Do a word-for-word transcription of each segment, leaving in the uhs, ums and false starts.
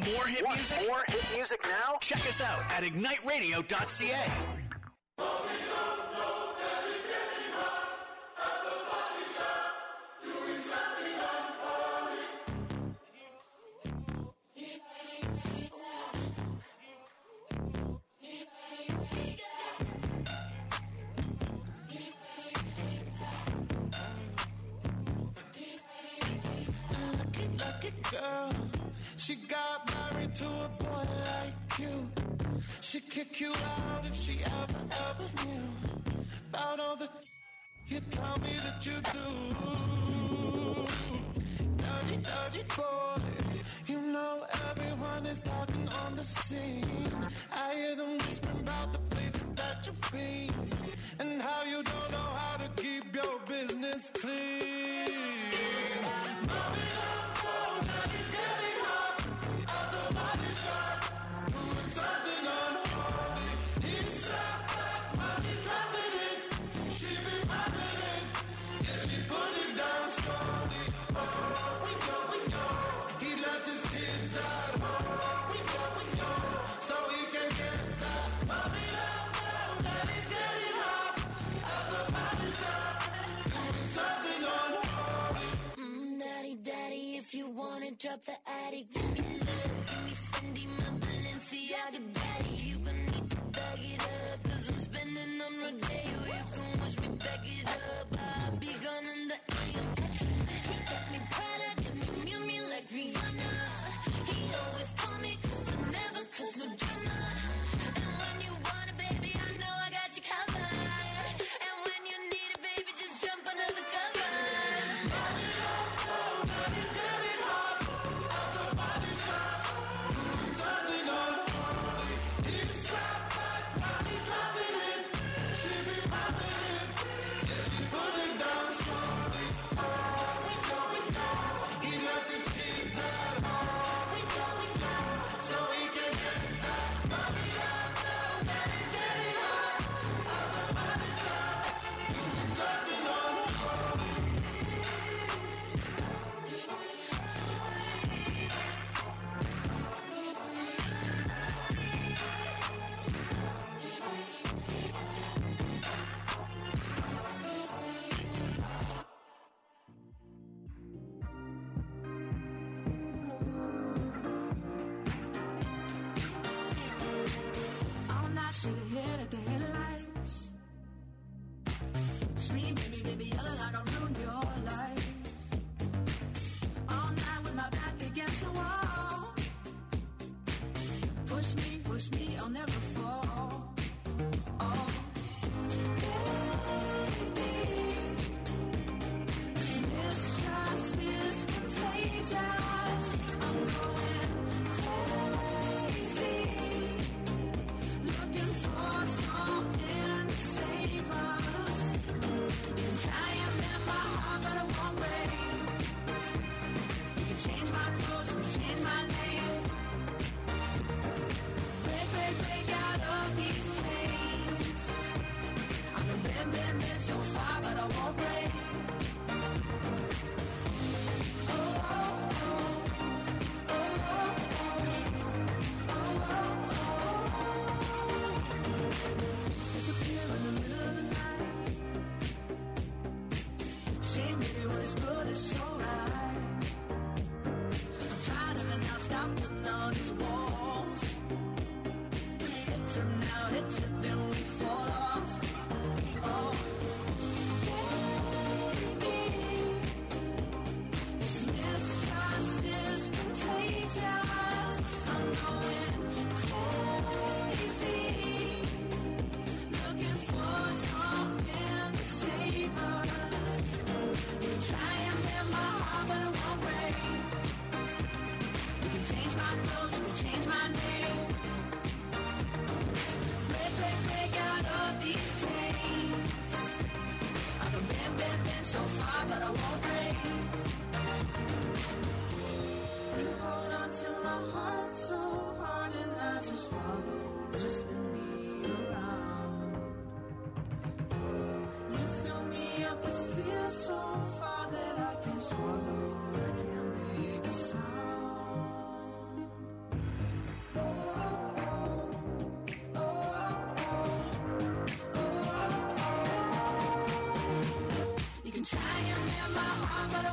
more hit Want music? more hit music now? Check us out at ignite radio dot c a. Girl, she got married to a boy like you. She'd kick you out if she ever, ever knew about all the you tell me that you do. Dirty, dirty boy, you know everyone is talking on the scene. I hear them whispering about the places that you've been and how you don't know how to keep your business clean. Mommy, drop the attic, give me love, give me Fendi, my Balenciaga daddy. You gon' need to bag it up, cause I'm spending on Rodeo. You can watch me back it up, I'll be gone in the A M. He got me Prada, give me Miu Miu like Rihanna. He always call me cause I never cause no drama. And when you want it, baby, I know I got you covered. And when you need it, baby, just jump under the covers. Mommy, oh, oh, daddy's getting hot. Try and bend my heart.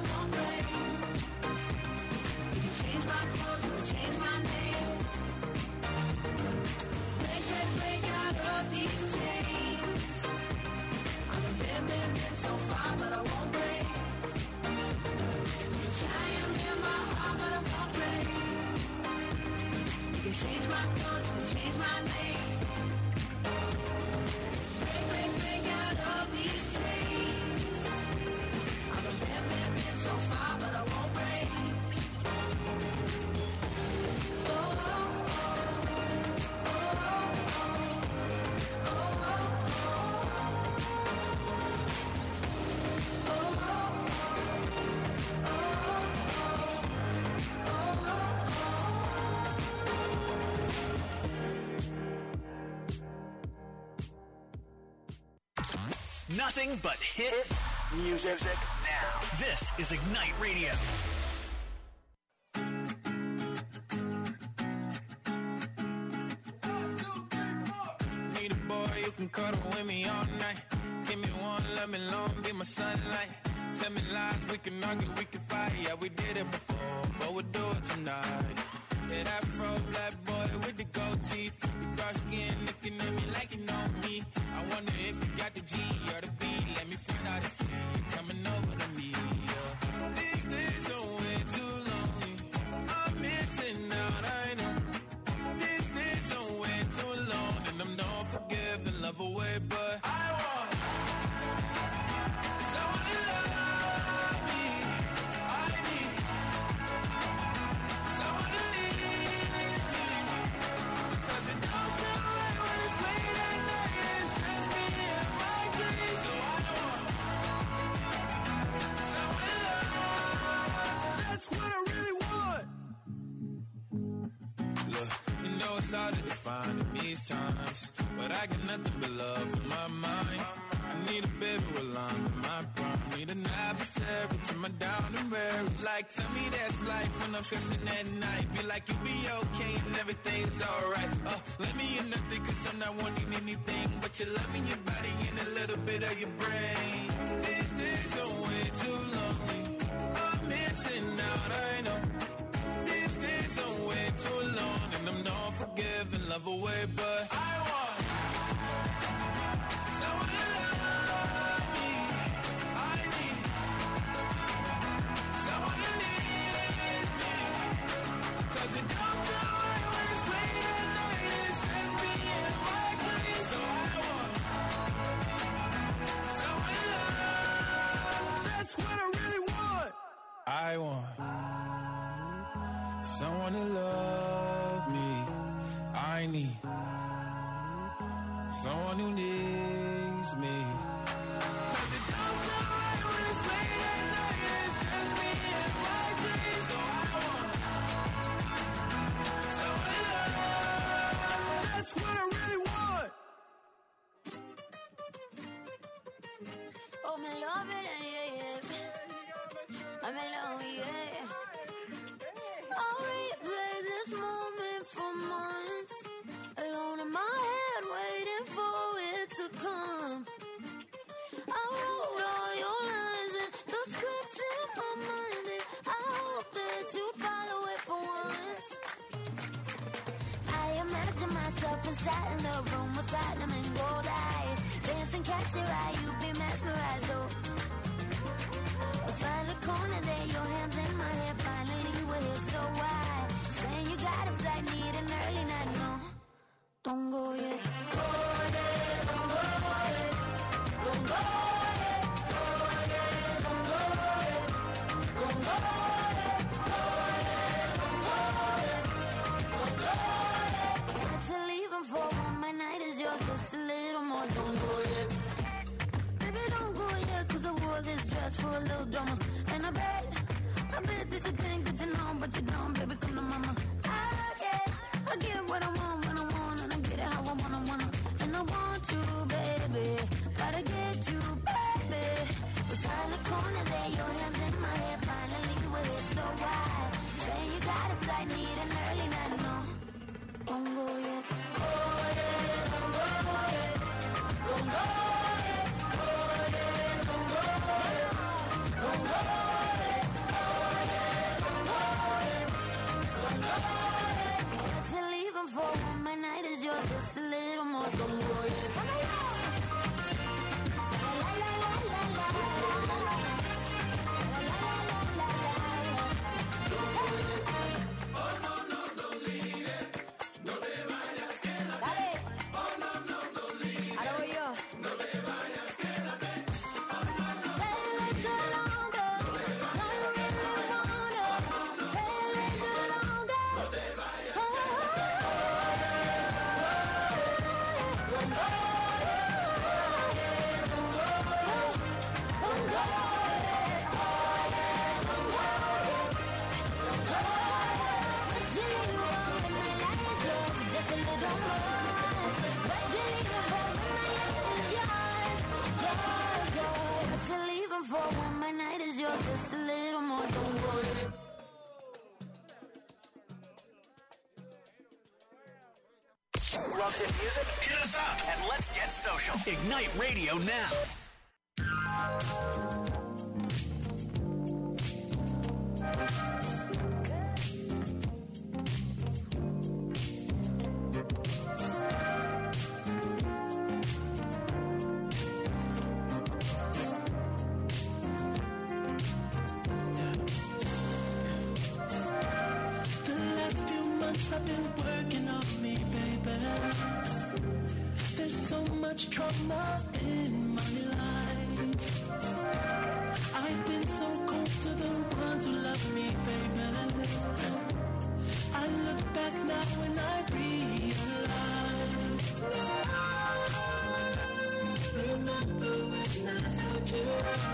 won't break. You can change my clothes, you can change my name. Break, break, break out of these chains. I've been, been, been so far, but I won't break. You can try and in my heart, but I won't break. You can change my clothes, you can change my name. Break, break, break out of these chains. I've been, been, been so far, but I won't break. Oh, oh, oh, oh, oh, Nothing but hit music now. This is Ignite Radio. Need a boy you can cuddle with me all night. Give me one, let me long, be my sunlight. Tell me lies, we can argue, we can fight. Yeah, we did it before, but we'll do it tonight. Yeah, that fro black boy with the gold teeth. The dark skin looking at me like you know me. I wonder if you got the G or the B. Let me find out and see you coming over to me. Yeah. These days are way too lonely. I'm missing out, I know. These days are way too long, and I'm not forgiving, love away, but I want someone to love me. I need someone to leave me. 'Cause it don't feel right when it's late at night. It's just me and my dreams. So I want someone to love. That's what I really want. Look, you know it's hard to define in these times, but I got nothing but love in my mind. I need a baby while I'm in my prime. Need an adversary to my down and weary. Like, tell me that's life when I'm stressing at night. Be like, you'll be okay and everything's alright. Uh, let me in nothing, 'cause I'm not wanting anything but your love in your body and a little bit of your brain. These days are way too lonely. I'm missing out, I know. These days are way too long, and I'm not forgiving, love away, but I want someone to love me. I need someone to leave me. 'Cause it don't feel right when it's late at night. It's just me and my dreams. So I want someone to love. That's what I really want. I want someone to love me. I need someone who needs me. 'Cause it don't feel right when it's late at night. It's just me and my dreams. So I want someone to love. That's what I really want. Oh, me love it, yeah, yeah. I'm alone, yeah. I'll replay this moment for months. Alone in my head, waiting for it to come. I wrote all your lines and the script in my mind, and I hope that you follow it for once. I imagine myself inside in the room with platinum and gold eyes. Dancing, catch your eye, you be mesmerized, oh. Find the corner there, your hands in my hair. Finally, we're here, so why? Saying you got a flight, need an early night, no. Don't go yet. Go yet, don't go yet. Don't go yet. Go yet, don't go yet. Don't go yet. Go yet, don't go yet. Don't go yet. What you leaving for when my night is yours? Just a little more. Don't go yet. Baby, don't go yet, 'cause I wore this dress for a little drama. And I bet, I bet that you think that you know, but you don't, baby, come to mama. I get, I get what I want when I want, and I get it how I wanna, wanna. And I want you, baby, gotta get you, baby. We find the corner there, your hands in my hair. Finally, we're here, so why? Say you got a flight, need an early night, no. Don't go yet. Go yet, don't go yet. Don't go yet. Go yet, don't go yet. Don't go yet. when my night is yours, just a little more, don't worry. Love hit music? Hit us up and let's get social. Ignite Radio now. The last few months I've been working on me, baby. There's so much trauma in my life. I've been so cold to the ones who love me, baby. I look back now and I realize. Remember when I told you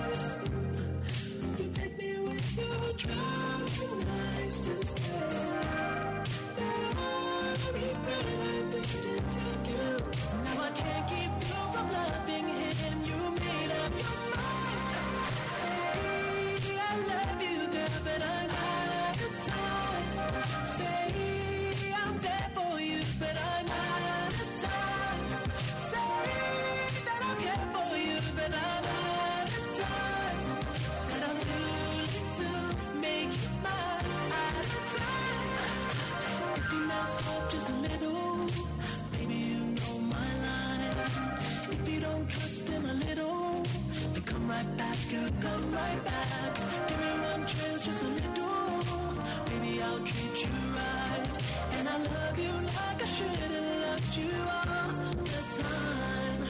you met me with your drowning eyes to stay. Now I regret I didn't tell you. Now I can't keep you from loving him. You made up your mind. Say I love you, girl, but I'm out of time. Say I'm there for you, but I'm out of time. Say that I care for you, but I'm out of time. Said I'm too late to make you mine. Out of time. If you mess up just a little, baby, you know my line. If you don't trust him a little, then come right back, girl, come right back. Give me one chance, just a little, baby, I'll treat you right. And I love you like I should have loved you all the time.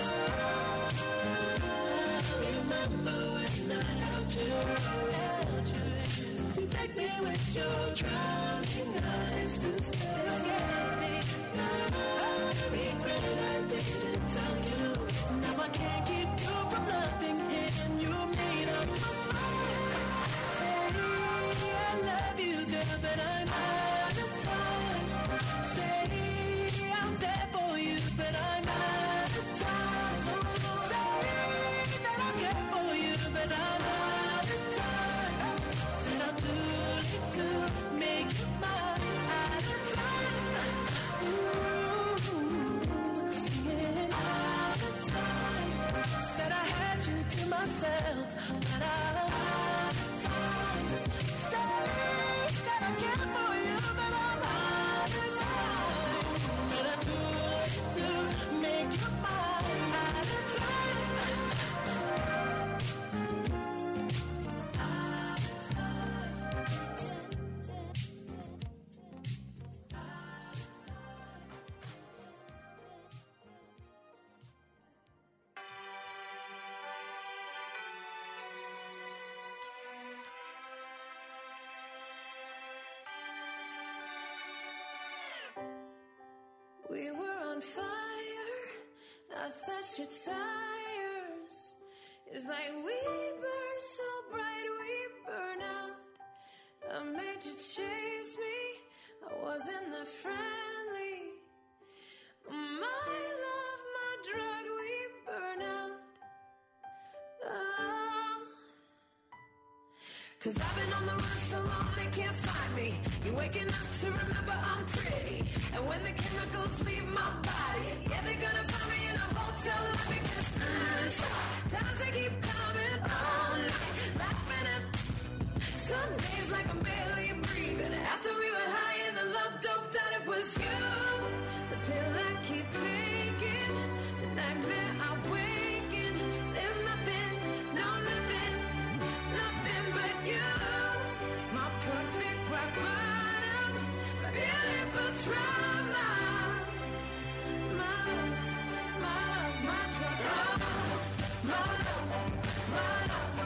Remember when I held you, held you. You begged me with your drowning eyes to stay. Now I regret I didn't tell you. Now I can't keep you from loving him. You made up your mind. Say I love you, girl, but I'm out of time. Say I'm there for you, but I'm out of time. Say that I care for you, but I'm out of time. Said I'm too late to make you mine. Out of time. Ooh, singing out of time. Said I had you to myself, but I'm out of time. Say that I care for you, but I'm out of time. But I'm too late to make you mine. Out of time. Out of time. We were on fire. I slashed your tires. It's like we burn so bright, we burn out. I made you chase me. I wasn't that friendly. My love, my drug, we burn out. Oh. Cause I've been on the run so long they can't find me. You're waking up to remember I'm pretty. And when the chemicals leave my body, yeah, they're gonna find me in a hotel lobby. Cause mm, times they keep coming all night. Laughing at some days like I'm barely breathing. After we were high and the love doped out, it was you. The pill I keep taking, the nightmare I wake in. There's nothing, no nothing, nothing but you. My perfect rock bottom, beautiful trauma. My love, my love, my drug. Oh, my love, my love,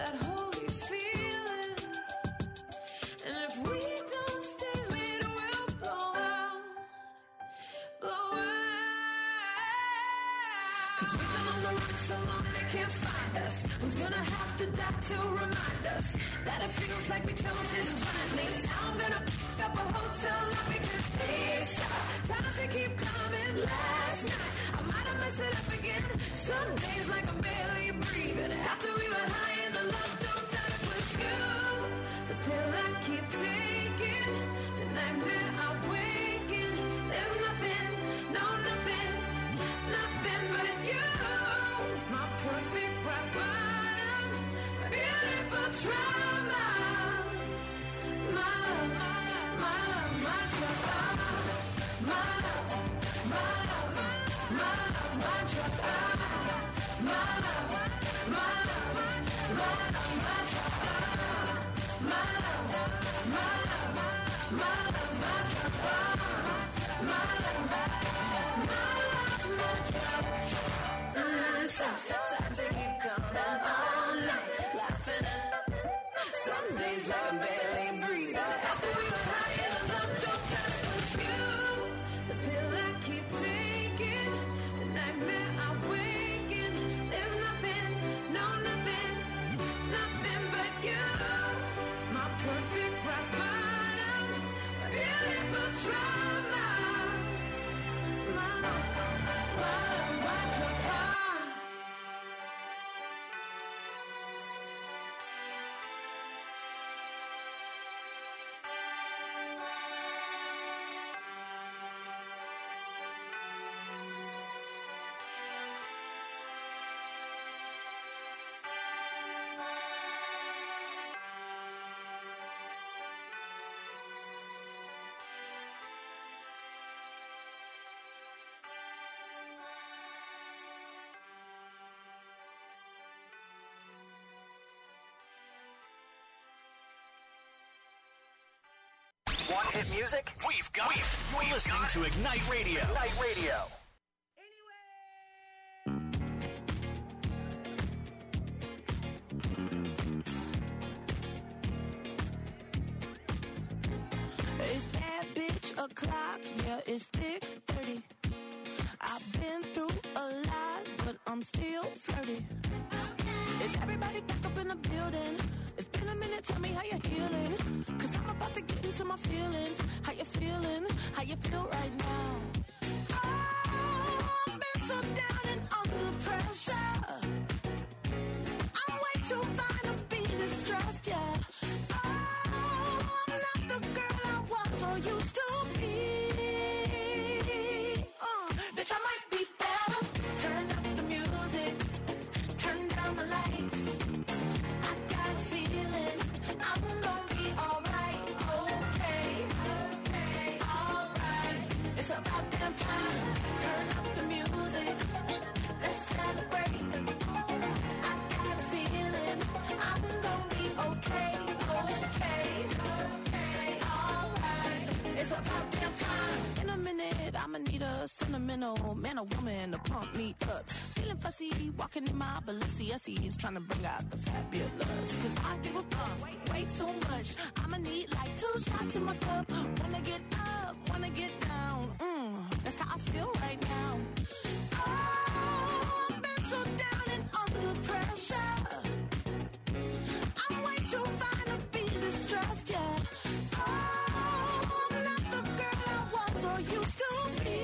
that holy feeling. And if we don't stay later, we'll blow out, blow out. Cause we've been on the run so long they can't find us. Who's gonna have to die to remind us that it feels like we chose this journey? Now I'm gonna pick up a hotel lobby because these times they keep coming. Last night I might have messed it up again. Some days like I'm barely breathing. After we were high and the love don't die, it was you. The pill I keep taking, the nightmare I wake in. There's nothing, no nothing, nothing but you. My perfect rock bottom, my beautiful trauma. My love, my love, my trauma. My love, my love, my love, my trauma. My love, my love, my love, my trauma. My love, my love, my love, my trauma. My love, my love, my trauma. Mm, sometimes they keep coming all night, laughing at some days like I'm barely breathing. After we were high and the love don't die, it was you. The pill I keep taking, the nightmare I wake in. There's nothing, no nothing, nothing but you. My perfect rock bottom, my beautiful trauma. My love, my love, my trauma. Want hit music? We've got it. You're listening to Ignite Radio. Ignite Radio. It's that bitch o'clock, yeah, it's thick thirty. I've been through a lot, but I'm still flirty. Is everybody back up in the building? It's been a minute, tell me how you're healing. Cause I'm about to get into my feelings. How you feeling? How you feel right now? Oh, I've been so down and under pressure. I'm way too fine to be distressed, yeah. Oh, I'm not the girl I was or used to be. Uh, bitch, I might be better. Turn up the music, turn down the lights. I got a feeling I'm gonna be alright. Okay, okay, alright. It's about damn time. Turn up the music, let's celebrate. I got a feeling I'm gonna be okay, okay, okay, alright. It's about damn time. In a minute, I'ma need a sentimental man or woman to pump me up. Feeling fussy, walking in my Balenciennes, trying to bring out the fabulous. Cause I give a fuck way, way too much. I'ma need like two shots in my cup. Wanna get up, wanna get down. Mm, that's how I feel right now. Oh, I've been so down and under pressure. I'm way too fine to be distressed, yeah. Oh, I'm not the girl I was or used to be.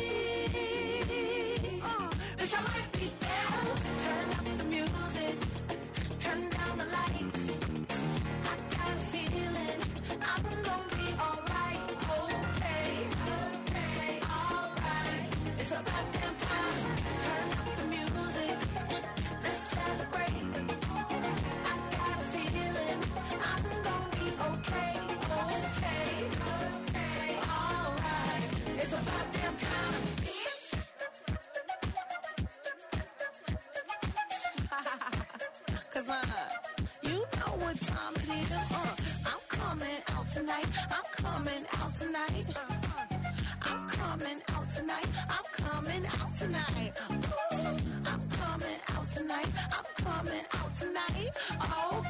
Uh, bitch, I might be better. Turn up the music, turn down the lights. I got a feeling I'm gonna be alright. Okay, okay, alright. It's about damn time. Turn up the music, let's celebrate. I got a feeling I'm gonna be okay, okay, okay, alright. It's about damn time. Cause uh, you know what time it is. Uh, I'm coming out tonight. I'm coming out tonight. I'm coming out tonight. I'm coming out tonight. Ooh, I'm coming out tonight. I'm coming out tonight. Oh,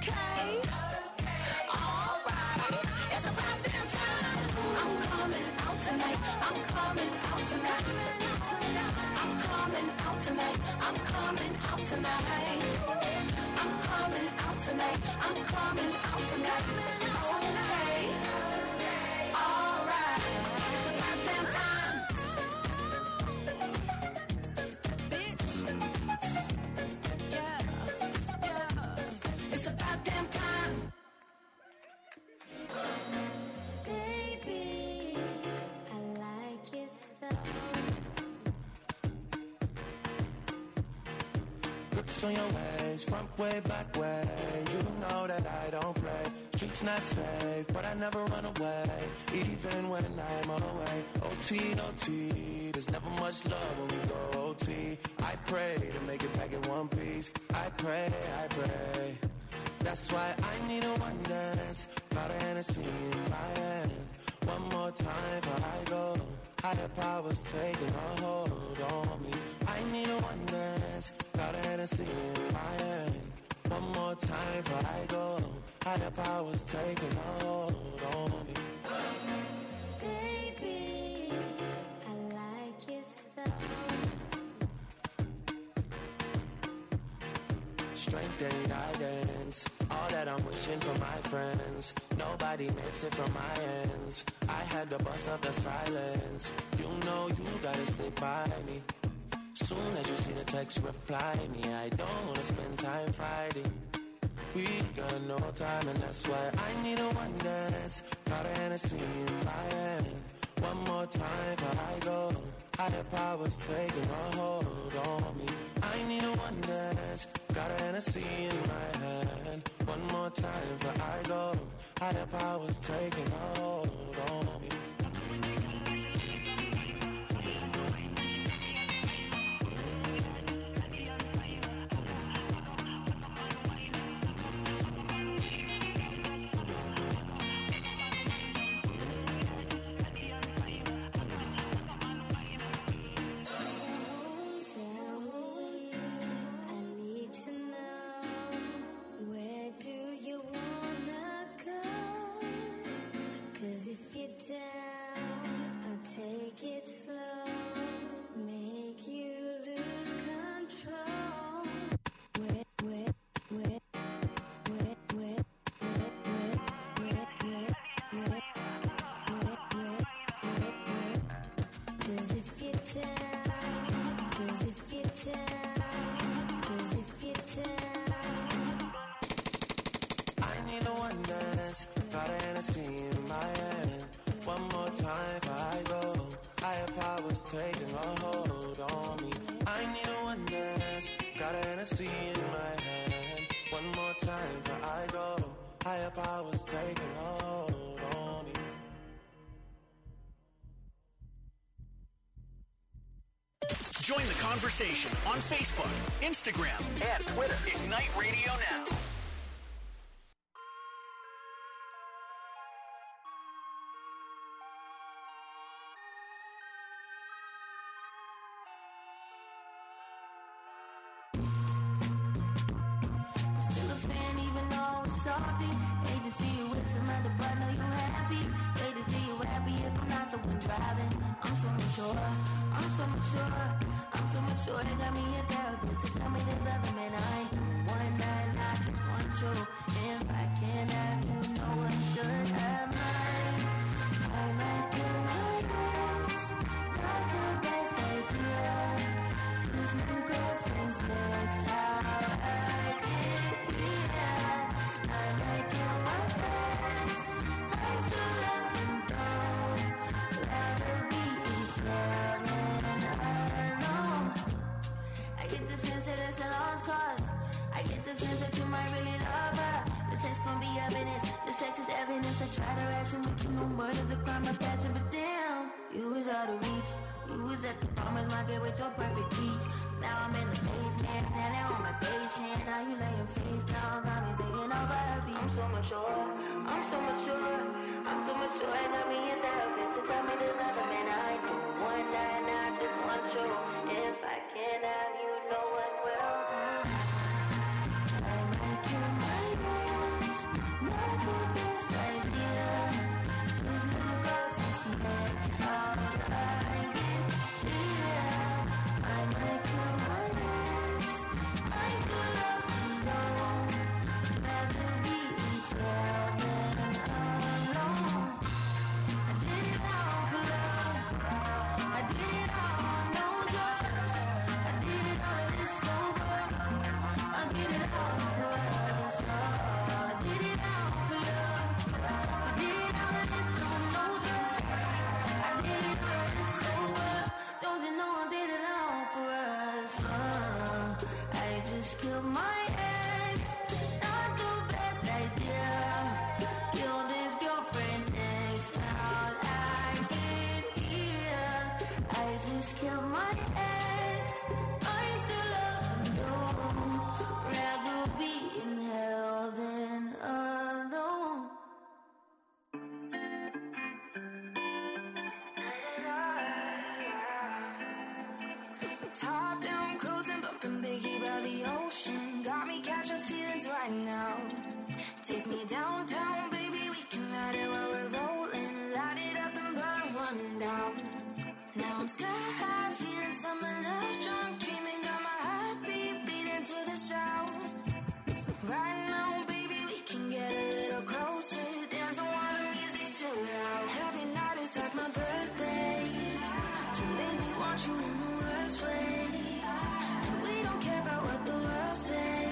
tonight. I'm coming out tonight. I'm coming out tonight. I'm coming out tonight. I'm coming out tonight. Okay. All right. It's about damn time. Bitch. Yeah. Yeah. It's about damn time. Baby, I like your stuff. Grips on your ways, front way, back way. You know that I don't play. Streets not safe, but I never run away, even when I'm away. O T, O T, there's never much love when we go O T. I pray to make it back in one piece. I pray, I pray. That's why I need a one dance. Got a Hennessy in my hand. One more time before I go. Higher powers taking a hold on me. I need a one dance. Got a Hennessy in my hand. One more time before I go. Higher powers taking a hold on me. Baby, I like your stuff. Strength and guidance, all that I'm wishing for my friends. Nobody makes it from my ends. I had to bust up the silence. You know you gotta stick by me. Soon as you see the text, reply me. I don't wanna spend time fighting. We got no time, and that's why I need a one dance. Got a Hennessy in my hand. One more time before I go. Higher powers taking a hold on me. I need a one dance. Got a Hennessy in my hand. One more time before I go. Higher powers taking a hold on me. Taking a hold on me. I need a one dance. Got a Hennessy in my hand. One more time before I go. Higher powers taking a hold on me. Join the conversation on Facebook, Instagram, and Twitter. Ignite Radio Now. I get the sense that it's a lost cause. I get the sense that you might really love her. out. Take me downtown, baby, we can ride it while we're rolling. Light it up and burn one down. Now I'm sky high, feeling summer love, drunk, dreaming, got my heartbeat beating to the sound. Right now, baby, we can get a little closer, dancing while the music's too loud. Every night is like my birthday, so baby, want you in the worst way. And we don't care about what the world say.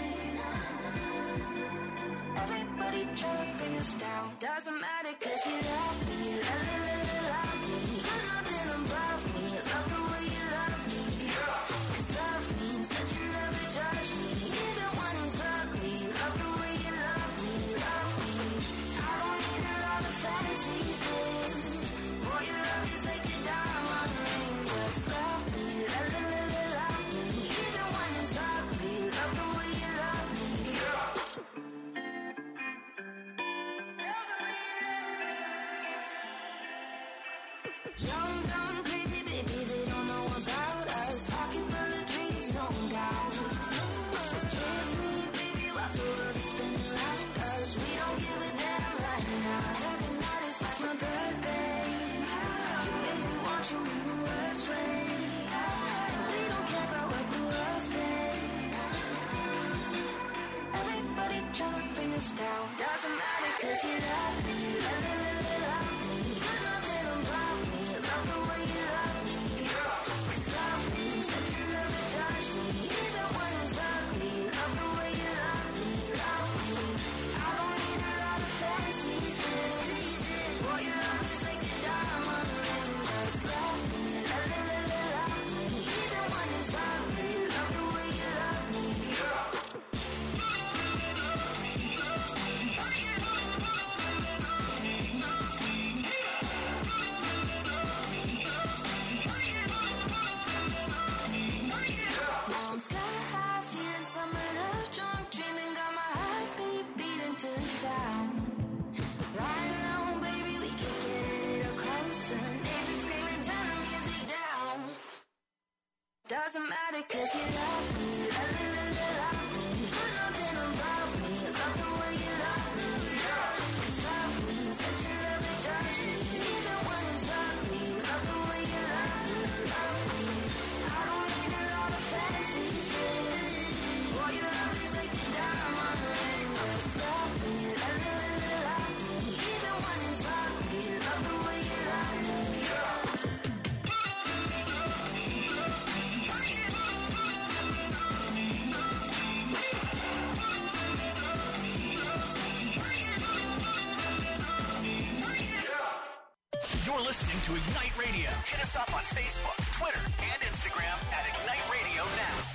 Everybody try to bring us down. Doesn't matter cause you love me, la la la la love me. You're nothing above me, love the way you love me. Cause love means that you never judge me, even when it's ugly. Love the way you love me, love me. I don't need a lot of fancy things. Boy, your love is like a diamond ring. Just love me, la la la la love me. Even when it's ugly, love the way you love me. Young, dumb, crazy, baby, they don't know about us. Pocket full of dreams, no doubt. Kiss me, baby, while the world is spinning around us. We don't give a damn right now. Every night is like my birthday. Baby, want you in the worst way. And we don't care about what the world say. Everybody tryna bring us down. Doesn't matter cause you love me, la la la la love me. You're nothing above me, love the way you love me. Cause love means that you never judge me, even when it's ugly. Love the way you love me, love me. I don't need a lot of fancy things. Boy, your love is like a diamond ring. Just love me, la la la la love me. Even when it's ugly, love the way you love me. Now I'm sky high, feeling summer love, drunk, dreaming, got my heartbeat beating to the sound. Right now, baby, we can get a little closer. Neighbors screaming, turn the music down. Doesn't matter cause you love me, la la la la love me. You're nothing above me, love the way you love me. Cause love means that you never judge me, even when it's ugly. Love the way you love me, love me. I don't need a lot of fancy things. Boy, your love is like a diamond ring. Just love me, la la la la love me. Even when it's ugly, love the way you love me. You're listening to Ignite Radio. Hit us up on Facebook, Twitter, and Instagram at Ignite Radio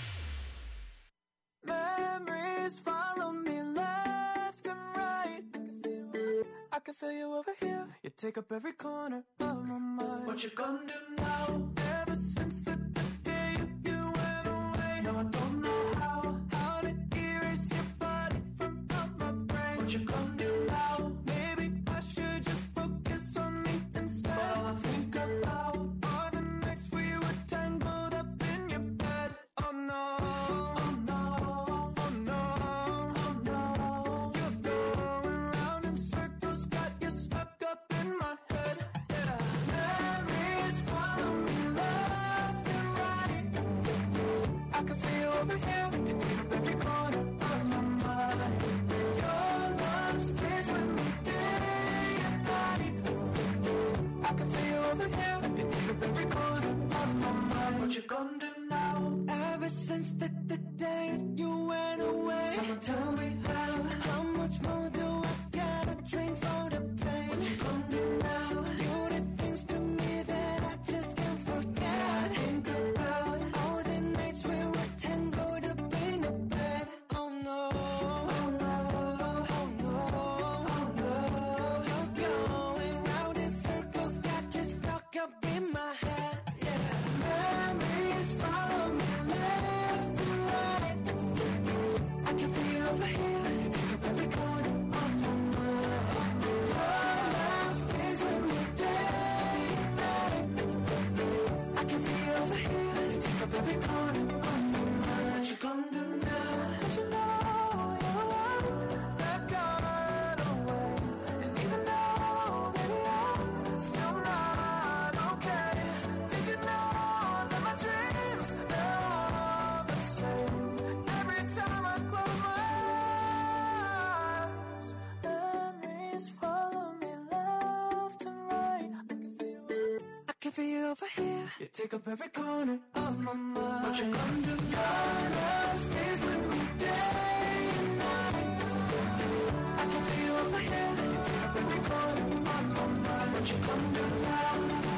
Now. Memories follow me left and right. I can feel you over here. You take up every corner of my mind. What you gonna do now? Ever since the, the day you went away, no, I don't know how. How to erase your body from out my brain. What you gonna do now? Maybe I should just focus on me instead. All I think about are the nights we were tangled up in your bed. Oh no, oh no, oh no, oh no. You're going round in circles, got you stuck up in my head. Yeah. Memories follow me left and right. I can see you over here. You take up every corner of my mind. Your love stays with me day and night. I can see you over here. You take up every corner of my mind. What you gonna do now? Ever since the, the day you went away, someone tell me how. How much more do I gotta drink for the pain? What you gonna do now? You did things to me that I just can't forget. I think about all the nights we were tangled up in the bed. Oh no, oh no, oh no, oh no. You're going round in circles, got you stuck up in my head. Yeah. Memories follow me left and can feel you over here. You take up every corner of my mind. What you gonna do? Your love stays with me day and night. I can feel you over here. You take up every corner of my mind. What you gonna do now?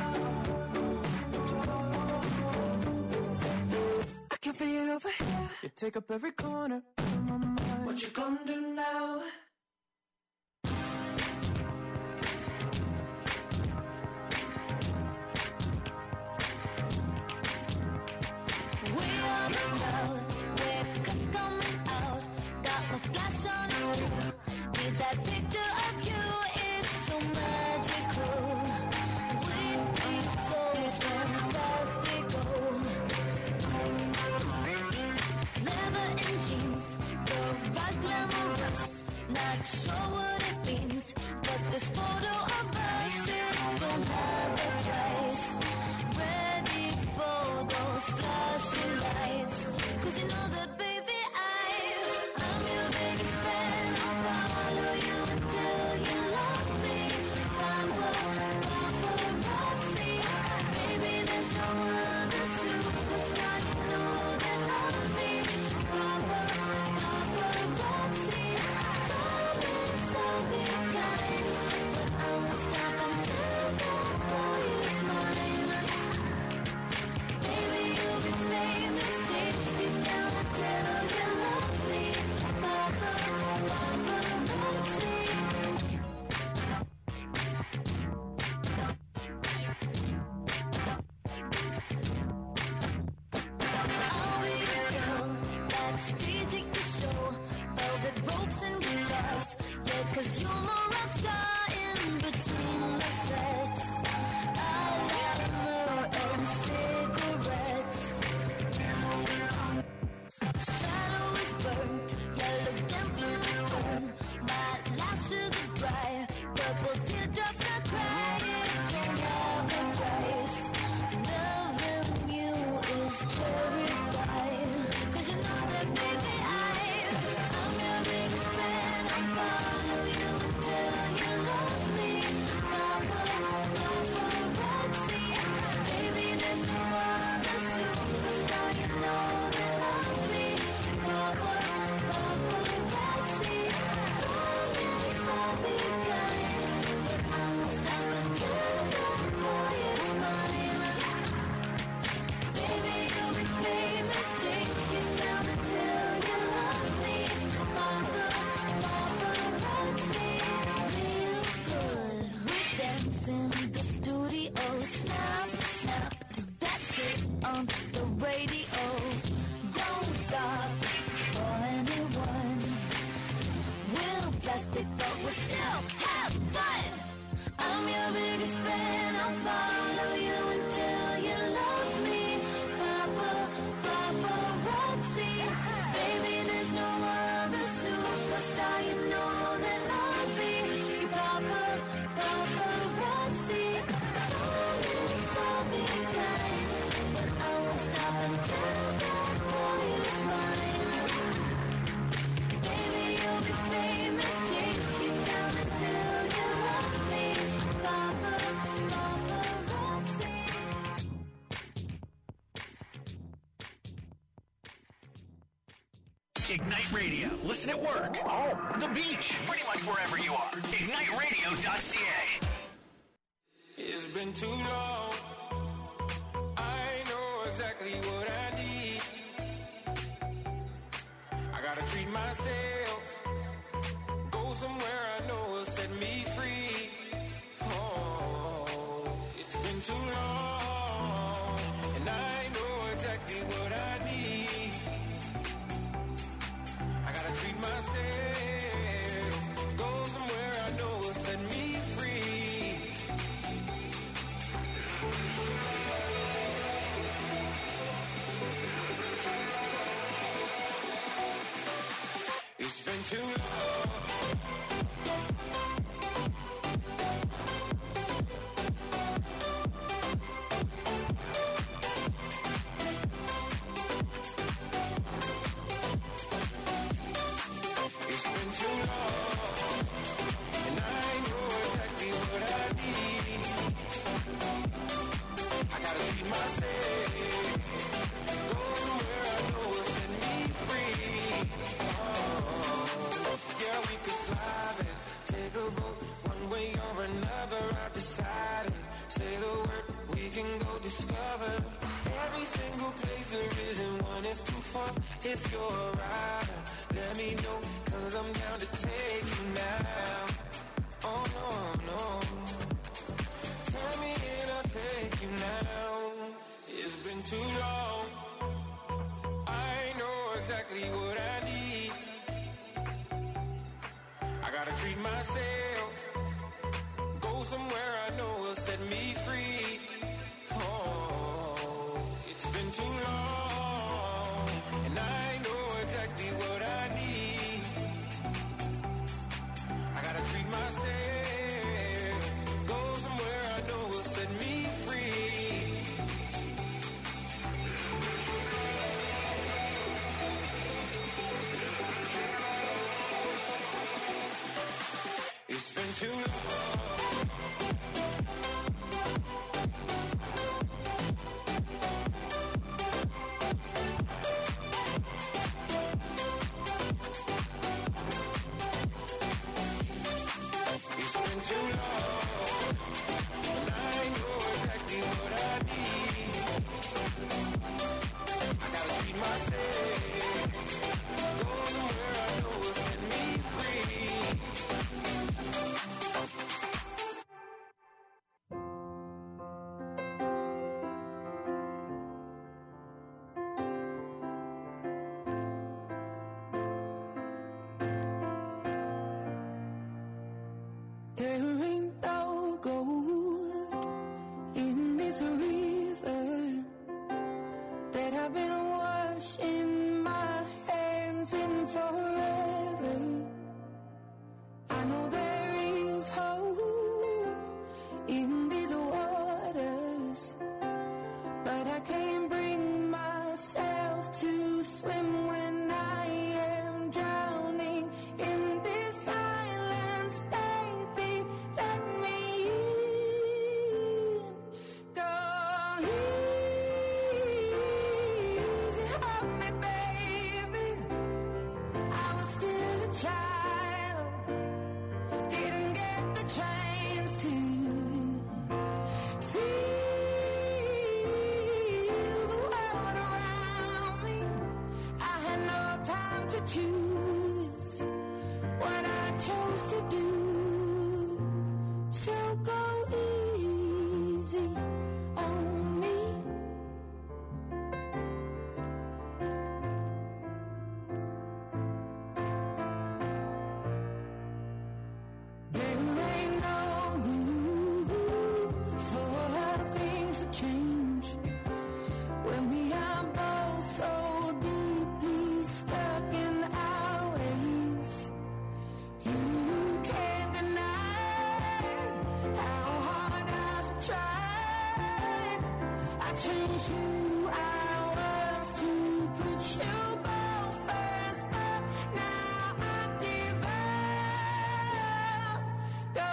I can feel you over here. You take up every corner of my mind. What you gonna do now? That picture of you is so magical. We'd be so fantastical. Leather and jeans, garage glamorous. Not sure what it means, but this photo of us, it don't have a price. Ready for those flashing lights. Cause you know that, baby, I, I'm your biggest fan. I'll follow you until you love me. Papa, paparazzi. Baby, there's no other superstar you know that love me. Papa, paparazzi. Promise I'll be kind, but I won't stop until that boy is mine. Baby, you'll be famous, chase you down until you love me. Papa, paparazzi. I'll be the girl backstage at your show, velvet ropes and guitars. Yeah, cause you're my rock star in between the sets. Eyeliner and cigarettes. Shadow is burnt, yellow dancing return. My lashes are dry, purple teardrops I cry. It don't have a price. Loving you is cherry pie. Cause you know that, baby, I, I'm your biggest fan. I'll follow you until you love me. Papa, paparazzi. Baby, there's no other superstar you know that love me. Papa, paparazzi. Promise I'll be kind, but I won't stop until that boy is mine. Baby, you'll be famous, chase you down until you love me. Papa, paparazzi. Real good, we dance in the studio. Snap, snap to that shit on the radio. Don't stop for anyone. We'll plastic, but we'll still have fun. I'm your biggest fan. I'll follow you until you love me. Papa, paparazzi. Baby, there's no other superstar you know that love me. You Papa, paparazzi. Promise I'll be kind, but I won't stop until that boy is mine. Baby, you'll be famous, chase you down until you love me. Papa, paparazzi. Ignite Radio. Listen at work, home, the beach, pretty much wherever you are. ignite radio dot c a. It's been too long. I know exactly what I need. I gotta treat myself. Go somewhere I know will set me free. Oh, it's been too long. And I know exactly what I need. I gotta treat myself. Go somewhere I know will set me free. It's been too long. It's been too long, and I know exactly what I need. if you're a rider, let me know, cause I'm down to take you now. Oh no, no. Tell me and I'll take you now. It's been too long. I know exactly what I need. I gotta treat myself. Go somewhere I know will set me free. Oh, it's been too long. And I know exactly what I need. I gotta treat myself. Go somewhere I know will set me free. It's been too long. It's been too long, and I know exactly what I need. I gotta treat myself. Go somewhere I know will set me free. There ain't no gold in this river that I've been washing my hands in forever. I know there is hope in these waters, but I can't bring myself to swim when I am drowning in this silence. Baby, let me in. Go easy on me, baby. I was still a child, didn't get the chance to feel the world around me. I had no time to choose what I chose to do. So go easy on me. There ain't no room for things to change when we are both so deeply stuck in our ways. You can't deny how hard I've tried. I changed who I was to put you both first, but now I give up. Go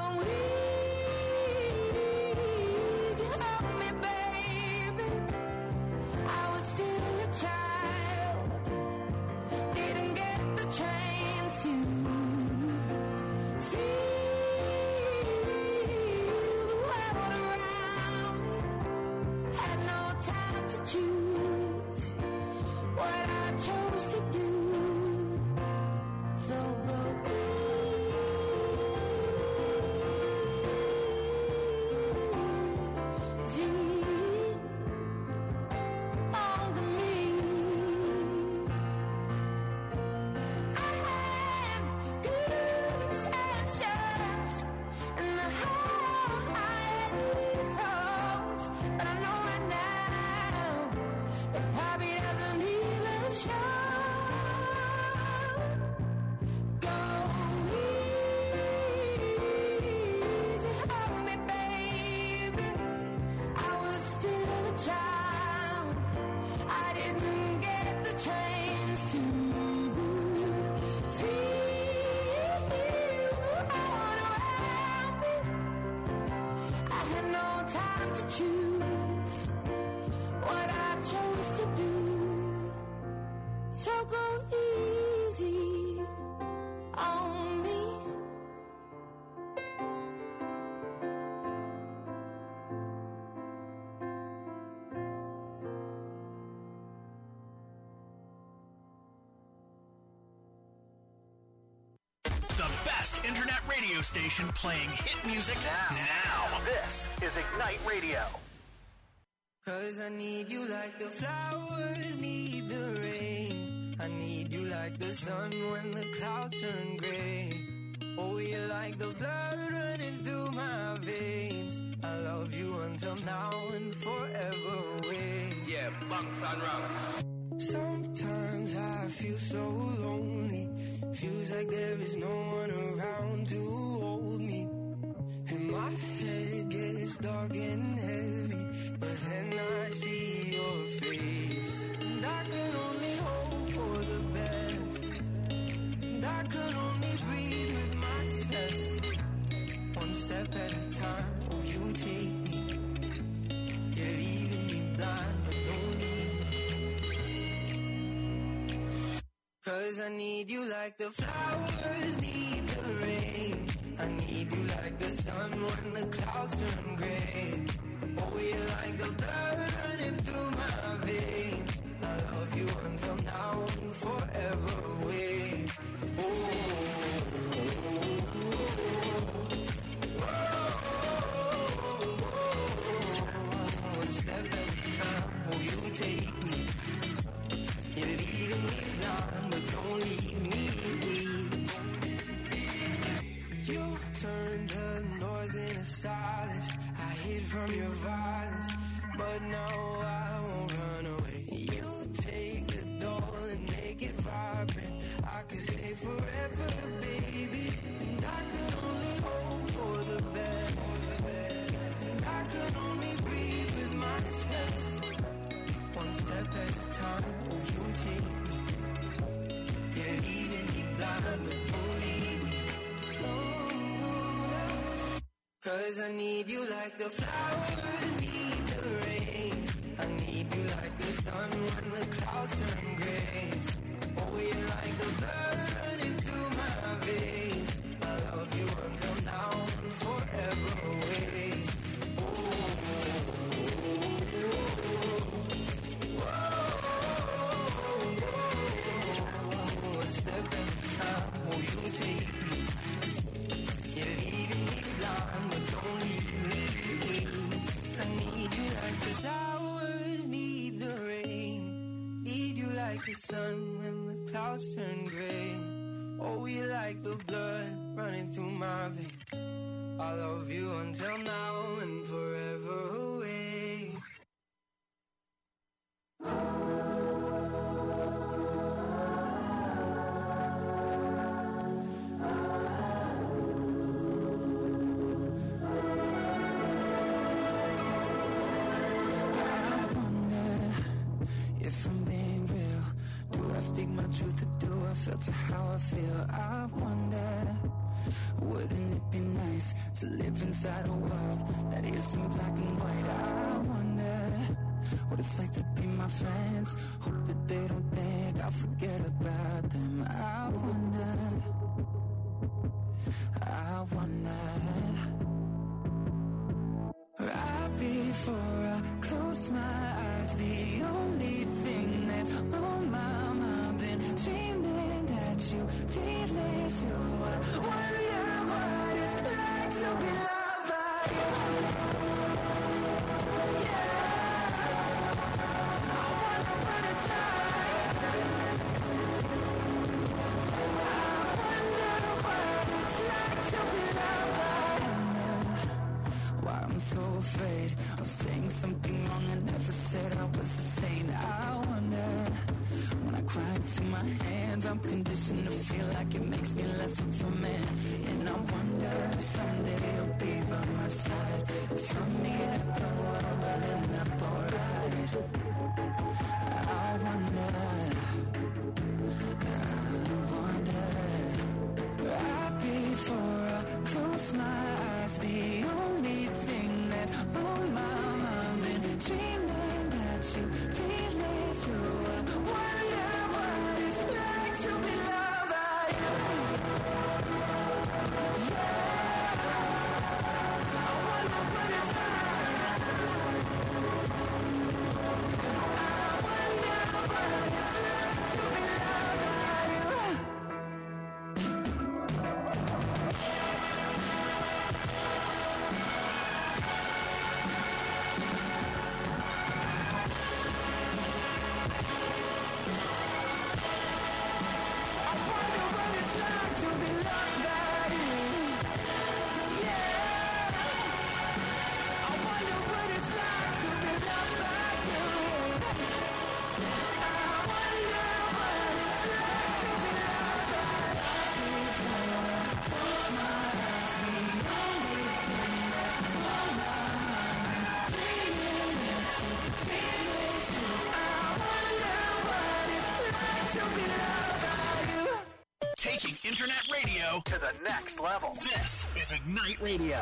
easy on me, baby. I was still a child, didn't get the chance to feel the world around me. Had no time to choose what I chose to do. So go easy on me. I had good intentions, and I had these hopes, but I know right now it probably doesn't even show. Go easy on me, baby. I was still a child, I didn't get the chance to feel the world around me. I had no time to choose what I chose to do. So go easy on me. best internet radio station playing hit music now. Now, this is Ignite Radio. Cause I need you like the flowers need the rain. I need you like the sun when the clouds turn gray. Oh, you're like the blood running through my veins. I love you until now and forever away. Yeah, bunks and rocks. Sometimes I feel so lonely. Feels like there is no one around to hold me. And my head gets dark and heavy, but then I see your face. And I can only hope for the best. And I can only breathe with my chest. One step at a time, oh you take me. You're leaving me blind, but don't leave me. Cause I need you like the flowers need the rain. I need you like the sun when the clouds turn gray. Oh, you're like the blood running through my veins. I love you until now and forever away. Oh, oh, oh, oh, one step at a time, oh, you take me. You're leaving me blind, but don't leave me. You turned the noise into silence. I hid from your violence, but now I won't run away. You take the doll and make it vibrant. I could stay forever, baby. And I could only hope for the best. And I could only breathe with my chest. One step at a time, oh you take me. You're leaving me blind, but don't leave me. Cause I need you like the flowers need the rain. I need you like the sun when the clouds turn gray. Oh, you're like the blood running through my veins. I love you until now and forever away. Oh, oh, oh, oh, one step at a time, oh, you take me. You're leaving me blind, but don't leave me. I need you like the flowers need the rain. Need you like the sun when the clouds turn gray. Oh, you like the blood running through my veins. I love you until now and forever away. Speak my truth or do I filter how I feel? I wonder, wouldn't it be nice to live inside a world that isn't black and white? I wonder what it's like to be my friends. Hope that they don't think I'll forget about them. I wonder, I wonder. Right before I close my eyes, the only thing that's on my mind, been dreaming that you feel it too. I wonder what it's like to be loved by you. Yeah, I wonder what it's like. I wonder what it's like to be loved by you. Why I'm so afraid of saying something wrong I never said I was a saint. I wonder, when I cry into my hands, I'm conditioned to feel like it makes me less of a man. And I wonder if someday you'll be by my side and tell me that the world will end up alright. I wonder, I wonder. Right before I close my eyes, the only thing that's on my mind, been dreaming that you feel it too. I wonder what it's like to be loved by you. Yeah, I wonder what it's like. to the next level. This is Ignite Radio.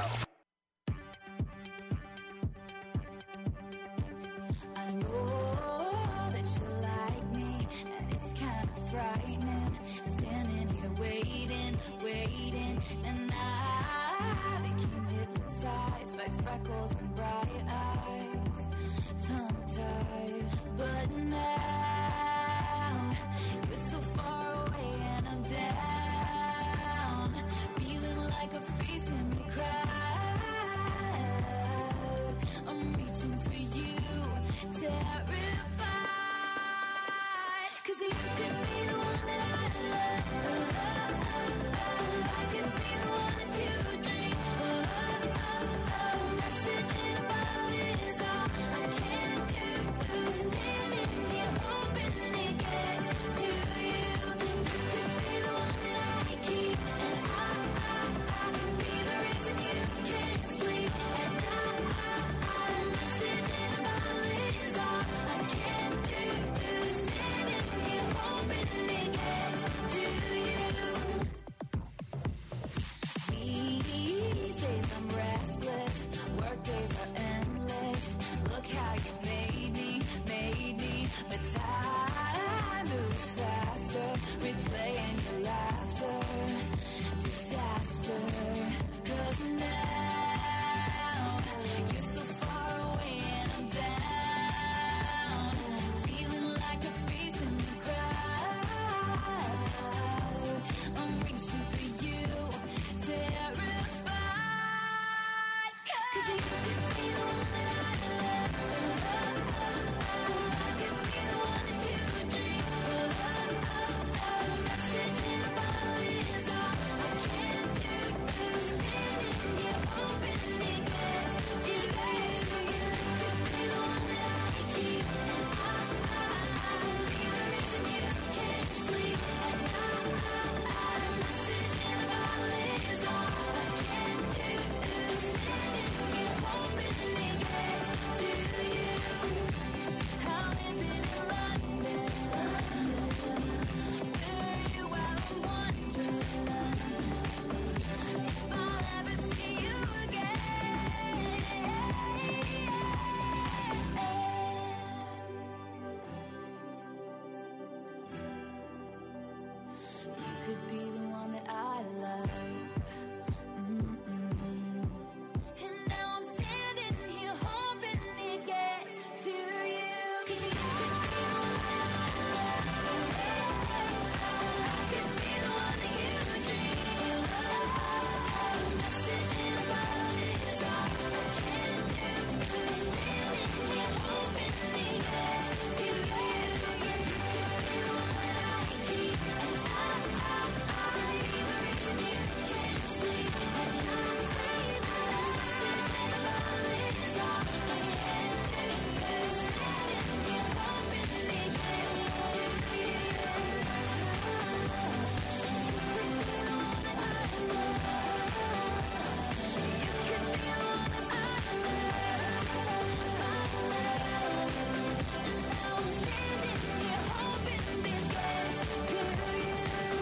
I know that you like me, and it's kind of frightening. Standing here waiting, waiting, and I became hypnotized by freckles and bright eyes, tongue-tied. But now you're so far away, and I'm down, feeling like a face in the crowd. I'm reaching for you, terrified, 'cause you could be the one that I love. I could be the one that you dream. Message in a bottle is all I can do. Standing here hoping it gets to you. You could be the one that I keep, and I, I, I could be the reason you can't sleep at night. Message in a bottle is all I can do. Standing here hoping it gets to you. These days I'm restless, work days are endless. Look how you made me, made me. But time moves faster, replaying your laughter. Disaster, 'cause now you're so far away and I'm down, feeling like a face in the crowd. I'm reaching for you, terrified, 'cause you could be the one that I love. I could be the one that you dream. Message in a bottle is all I can do. Standing here hoping it gets to you. You could be the one that I keep, and I, I, I could be the reason you can't sleep at night. Message in a bottle is all I can do. Standing here hoping it gets to you. How is it in London? Where are you while I'm wondering if I'll ever see you again. You could be the one that I love. Mm-mm. And now I'm standing here hoping it gets to you. 'Cause you could be the one that I love. I could be the one that you dream. Message in a bottle is all I can do. Standing here hoping it gets to you. You could be the one that I keep, and I, I, I could be the reason you can't sleep at night. Message in a bottle is all I can do. Standing here hoping it gets to you. You could be the one that I love. You could be the one that I love. I love. And now I'm standing here hoping this gets to you.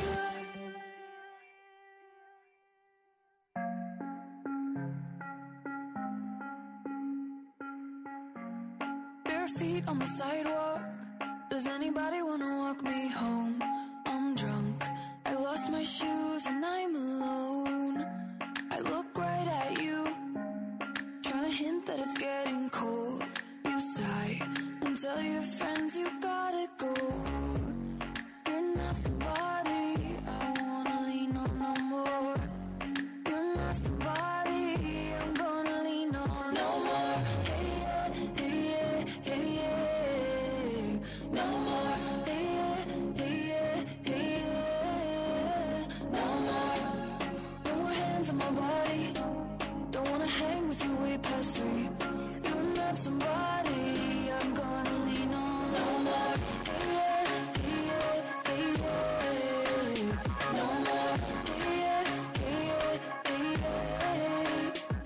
Bare feet on the sidewalk. Does anybody wanna walk me home? I'm drunk. I lost my shoes and I'm alone. I look right at you, trying to hint that it's getting cold. You sigh and tell your friends you gotta go. You're not somebody I wanna lean on no more. You're not somebody I'm gonna lean on no more. Hey yeah, hey yeah, hey yeah. No more. Hey yeah, hey yeah, hey yeah. No more. No more hands on my body. Don't wanna hang with you way past three. You're not somebody I'm gonna lean on no more. Hey yeah, hey yeah, hey yeah. No more. Hey yeah, hey yeah, hey yeah.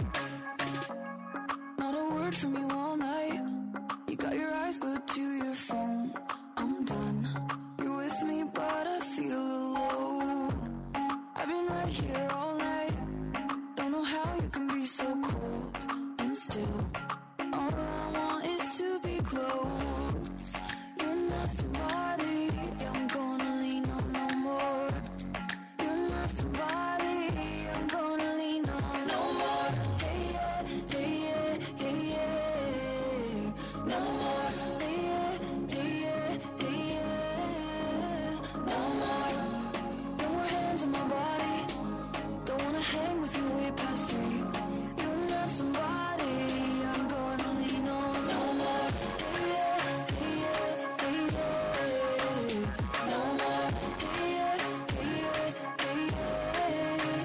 Not a word from you all night. You got your eyes glued to your phone. I'm done. You're with me, but I feel alone. I've been right here all night. Don't know how you can be so cold and still. All I want is to be close. You're not somebody I'm gonna lean on no more. You're not somebody I'm gonna lean on no more. Hey yeah, hey yeah, hey yeah. No more. Hey yeah, hey yeah, hey yeah. No more. No more hands on my body. Don't wanna hang with you way past three. You're not somebody I'm gonna lean on no more. Hey yeah, hey yeah, hey yeah. No more. Hey yeah, hey yeah, hey yeah.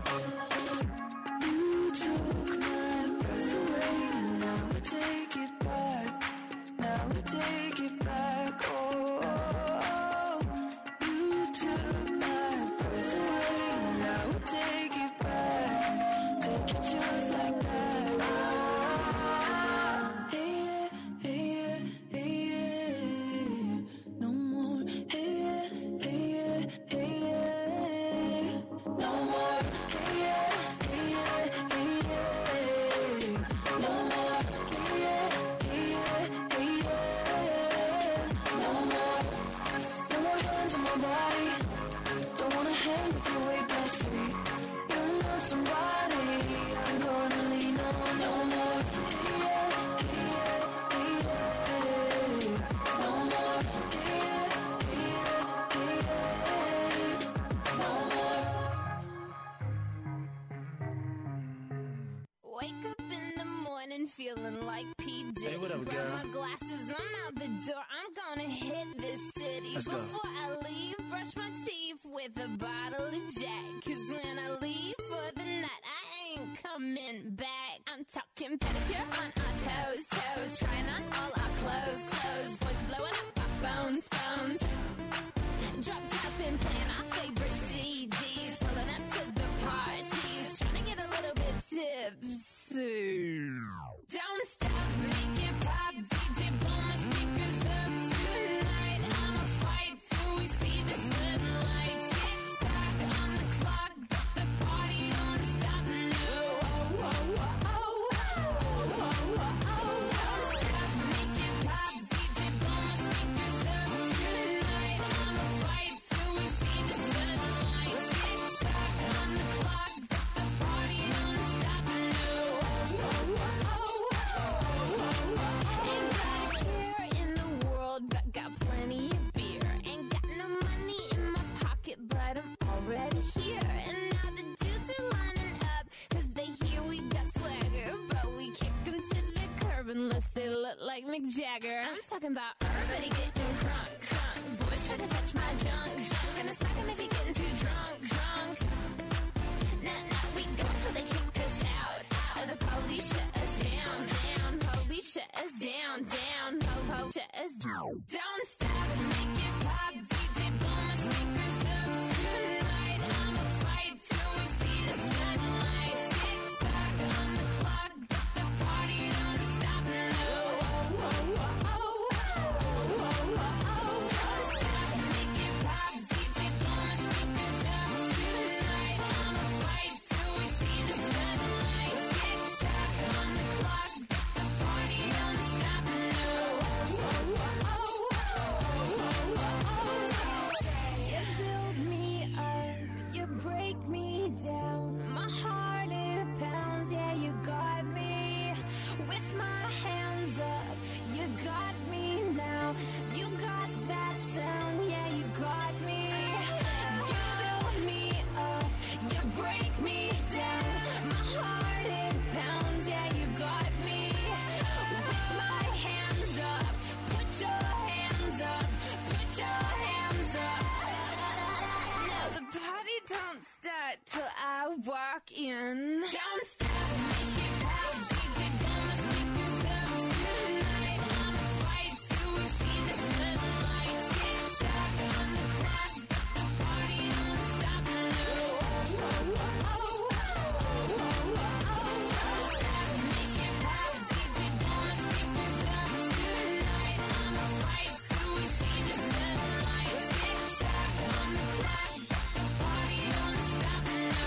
You took my breath away, and now I take it back. Now I take it back. Oh, you took my breath away, and now I take it back. Take it just like that. Ah, hey yeah, hey yeah, hey yeah. No more. Hey yeah, hey yeah, hey yeah. No more. Hey yeah, hey yeah, hey yeah. No more. Hey yeah, hey yeah, hey yeah. No more. No more hands on my body. Don't wanna hang with you way past three. You're not somebody I'm gonna lean on no more. Hey yeah, hey yeah, hey yeah. No more. Hey yeah, hey yeah, hey yeah. No more. Wake up in the morning feeling like P. Diddy. Hey, what up, Grab girl? my glasses, I'm out the door. I'm gonna hit this city. Let's go. Before I leave, brush my teeth with a bottle of Jack. Cause when I leave for the night, I ain't coming back. I'm talking pedicure on our toes, toes. Trying on all our clothes, clothes. Boys blowing up our phones, phones. Drop top and playing our favorite C Ds. Pulling up to the parties. Trying to get a little bit tipsy. Don't stop, make it pop. D J, blow my speakers up tonight. I'ma fight till we see the sunlight. Tick tock on the clock, but the party don't stop. No, oh, oh, oh, oh, oh, oh, oh, oh. Don't stop, make it pop. D J, blow my speakers up tonight. I'ma fight till we see the sunlight. Tick tock on the clock, but the party don't stop. No, oh, oh, oh, oh, oh, oh. Ain't got a care in the world, but got plenty of beer. Ain't got no money in my pocket, but I'm already here. And now the dudes are lining up, cause they hear we got swagger. But we kick them to the curb unless they look like Mick Jagger. I'm talking about everybody getting crunk, crunk. Boys try to touch my junk, junk. Gonna smack him if he getting too drunk, drunk. Nah, nah, we go till they kick us out, out. The police shut us down, down. Police shut us down, down. Po, po, shut us down. Don't stop, make it pop. D J, blow my speakers up tonight. I'ma fight till we see the sunlight. Tick tock on the clock, but the party don't stop. No, oh, oh, oh, oh, oh, oh, oh, oh. Don't stop, make it pop. D J, blow my speakers up tonight. I'ma fight till we see the sunlight. Tick tock on the clock, but the party don't stop. No, oh, oh, oh, oh, oh, oh, oh, oh. You build me up, you break me down. My heart it pounds, yeah, you got me. With my hands up, you got me now. You got that sound, yeah, you got me. You build me up, you break me down. My heart it pounds, yeah, you got me. With my hands up, put your hands up, put your hands up. Now the party don't start till I walk in. Don't stop, make it pop. D J, blow my speakers up tonight. I'ma fight till we see the sunlight. Tick tock on the clock, but the party don't stop. No, oh, oh, oh, oh, oh, oh, oh, oh. Don't stop, make it pop. D J, blow my speakers up tonight. I'ma fight till we see the sunlight. Tick tock on the clock, but the party don't stop. No,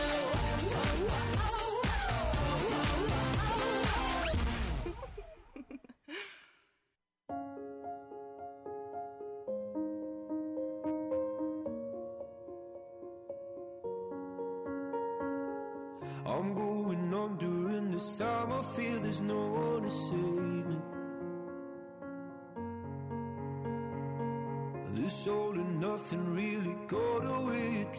I'm going under, and this time I feel there's no one to save me. This all and nothing really got away.